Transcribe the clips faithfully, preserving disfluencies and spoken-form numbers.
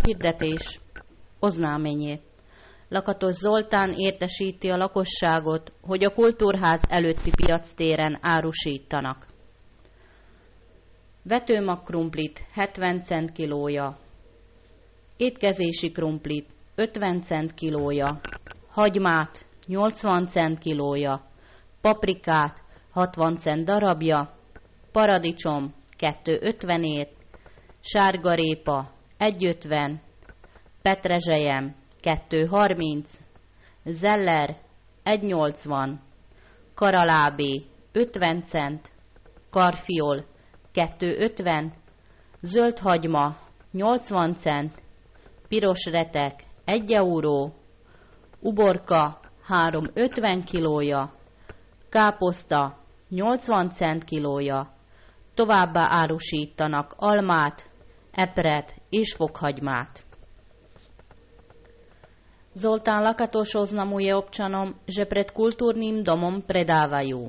Hirdetés. Oznáményé. Lakatos Zoltán értesíti a lakosságot, hogy a Kultúrház előtti piactéren árusítanak. Vetőmag krumplit hetven cent kilója, étkezési krumplit ötven cent kilója, hagymát nyolcvan cent kilója, paprikát hatvan cent darabja, paradicsom kettő ötvenért, sárgarépa egy ötven, petrezselyem kettő harminc, zeller egy nyolcvan, karalábé ötven cent, karfiol kettő ötven, zöld hagyma nyolcvan cent, piros retek egy euró, uborka három ötven kilója, káposzta nyolcvan cent kilója, továbbá árusítanak almát, epret és fokhagymát. Zoltán Lakatos oznamuje občanom, že pred kultúrnym domom predávajú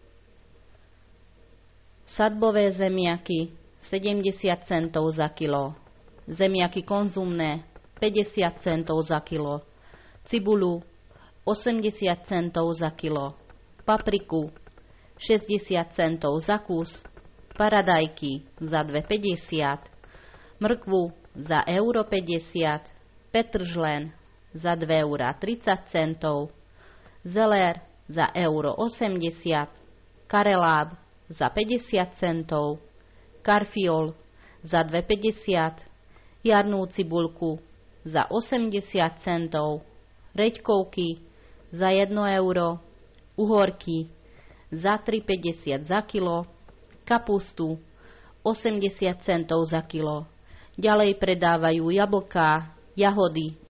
sadbové zemiaky sedemdesiat centov za kilo, zemiaky konzumné päťdesiat centov za kilo, cibulu osemdesiat centov za kilo, papriku šesťdesiat centov za kus, paradajky za dve päťdesiat, mrkvu za euro päťdesiat, petržlen za dve eurá tridsať centov, zelér za euro osemdesiat, kareláb za päťdesiat centov, karfiol za dve päťdesiat, jarnú cibulku za osemdesiat centov, reďkovky za jedno euro, uhorky za tri päťdesiat za kilo, kapustu osemdesiat centov za kilo. Ďalej predávajú jablká, jahody